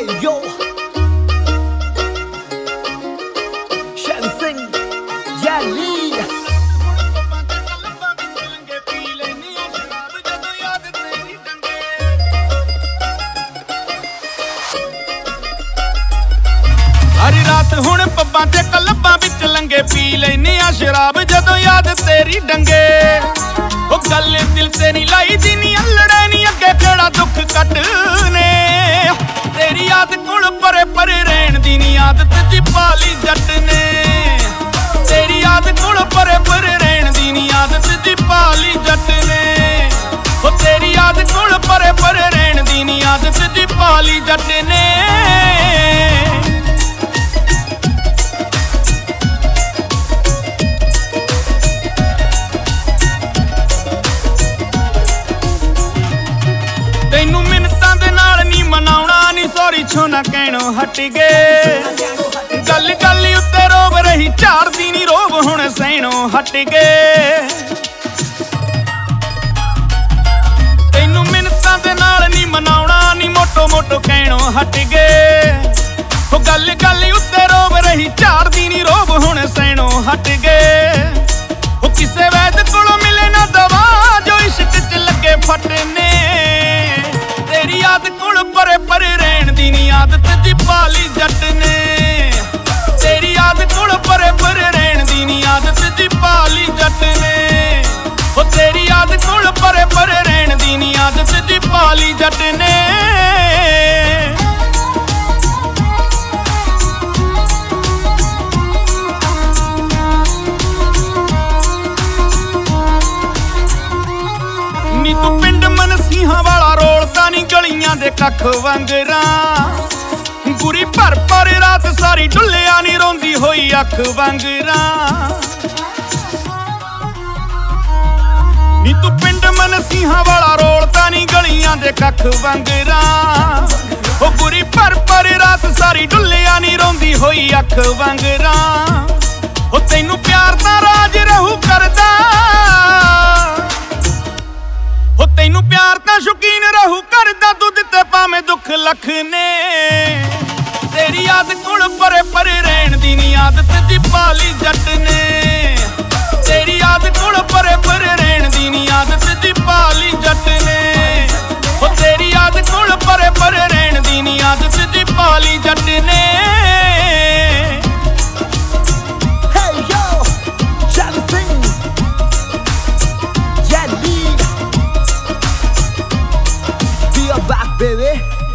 Hey yo, Shen Singh, Yali. हरी रात हुण पब्बां ते क्लब्बां विच लंगे पी लैने आ शराब जदों याद तेरी डंगे। ओ गल दिल ते नहीं लाई दी नी अल्लड़े नी अगे केड़ा दुख कटने। तेरी याद कोल परे परे रहन दी नी आदत जी पाली जट ने। तेरी याद कोल परे परे रहन दी नी आदत जी पाली जट ने। ओ तेरी याद कोल परे परे रहन दी नी आदत जी पाली जट ने। तैनू मिन्नतां दे नाल नी मनाउणा नी सॉरी छोना कहणों हट गए। गल गल उत्ते रोब रही झाड़दी नी रोब हुण सहणों हट गए। तैनू मिन्नतां दे नाल नी मनाउणा नी मोटो मोटो कहणों हट गए। ओ गल गल उत्ते रोब रही झाड़दी नी रोब हुण सहणों हट गए। ओ किसे वैद कोलों मिले ना दवा जो इश्क च लगे फटने। तेरी याद कोल परे परे रहन दी नी आदत जी पाली जट ने। तेरी याद कोल परे परे रहन दी नी आदत जी पाली जट ने। ओ तेरी याद कोल परे परे रहन दी नी आदत जी पाली जट ने। नी तू पिंड मनसीहां वाला रोलदा नी गलियां दे कख वांगरां। गुरी भर भर रात सारी डुल्लिया नी रोंदी होई अख वांगरां। नी तू पिंड मनसीहां वाला रोलदा नी गलियां दे कख वांगरां। ओ गुरी भर भर रात सारी डुल्लिया नी रोंदी होई अख वांगरां। ओ तैनू प्यार दा राज रहू करदा। हो तैनू प्यार दा शौकीन रहू करदा दुध ते भावें दुख लख ने। तेरी याद कोल परे परे रहन दी नी आदत जी पाली जट ने। तेरी याद कोल परे परे रहन दी नी आदत जी पाली जट ने। हो तेरी याद कोल परे परे रहन दी नी आदत जी पाली जट ने। Hey yo, Shen Singh, Yali. We are back, baby.